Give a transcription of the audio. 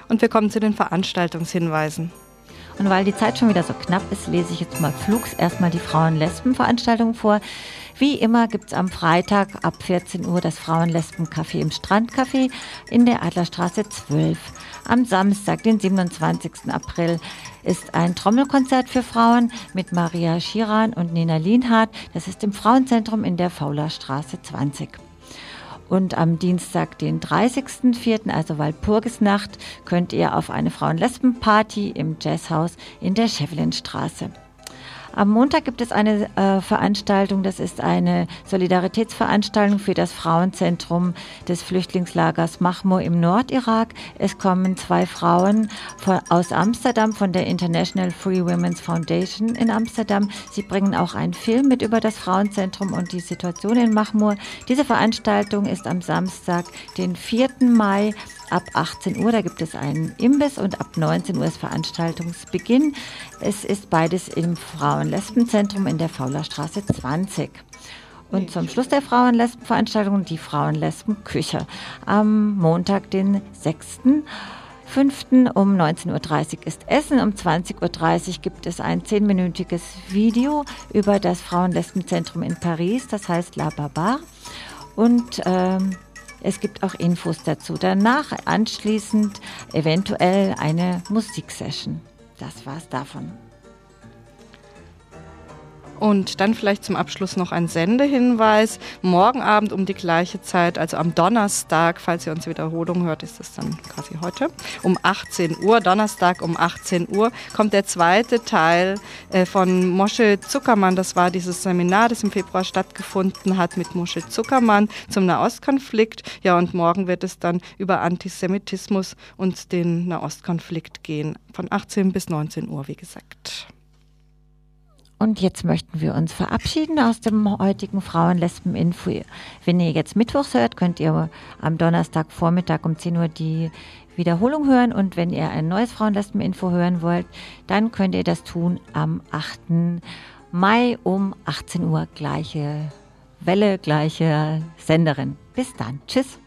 Und wir kommen zu den Veranstaltungshinweisen. Und weil die Zeit schon wieder so knapp ist, lese ich jetzt mal flugs erstmal die Frauen-Lesben-Veranstaltung vor. Wie immer gibt es am Freitag ab 14 Uhr das Frauen-Lesben-Café im Strandcafé in der Adlerstraße 12. Am Samstag, den 27. April, ist ein Trommelkonzert für Frauen mit Maria Schiran und Nina Lienhardt. Das ist im Frauenzentrum in der Faulerstraße 20. Und am Dienstag, den 30.04., also Walpurgisnacht, könnt ihr auf eine Frauen-Lesben-Party im Jazzhaus in der Schävelinstraße. Am Montag gibt es eine Veranstaltung, das ist eine Solidaritätsveranstaltung für das Frauenzentrum des Flüchtlingslagers Mahmur im Nordirak. Es kommen 2 Frauen aus Amsterdam von der International Free Women's Foundation in Amsterdam. Sie bringen auch einen Film mit über das Frauenzentrum und die Situation in Mahmur. Diese Veranstaltung ist am Samstag, den 4. Mai, ab 18 Uhr, da gibt es einen Imbiss und ab 19 Uhr ist Veranstaltungsbeginn. Es ist beides im Frauen-Lesben-Zentrum in der Faulerstraße 20. Und zum Schluss der Frauen-Lesben-Veranstaltung die Frauen-Lesben-Küche. Am Montag, den 6.5. um 19.30 Uhr ist Essen. Um 20.30 Uhr gibt es ein 10-minütiges Video über das Frauen-Lesben-Zentrum in Paris, das heißt La Babar. Und es gibt auch Infos dazu. Danach anschließend eventuell eine Musiksession. Das war's davon. Und dann vielleicht zum Abschluss noch ein Sendehinweis. Morgen Abend um die gleiche Zeit, also am Donnerstag, falls ihr uns Wiederholung hört, ist das dann quasi heute, um 18 Uhr, Donnerstag um 18 Uhr, kommt der zweite Teil von Moshe Zuckermann. Das war dieses Seminar, das im Februar stattgefunden hat mit Moshe Zuckermann zum Nahostkonflikt. Ja, und morgen wird es dann über Antisemitismus und den Nahostkonflikt gehen. Von 18 bis 19 Uhr, wie gesagt. Und jetzt möchten wir uns verabschieden aus dem heutigen Frauen-Lesben-Info. Wenn ihr jetzt mittwochs hört, könnt ihr am Donnerstagvormittag um 10 Uhr die Wiederholung hören. Und wenn ihr ein neues Frauen-Lesben-Info hören wollt, dann könnt ihr das tun am 8. Mai um 18 Uhr. Gleiche Welle, gleiche Senderin. Bis dann. Tschüss.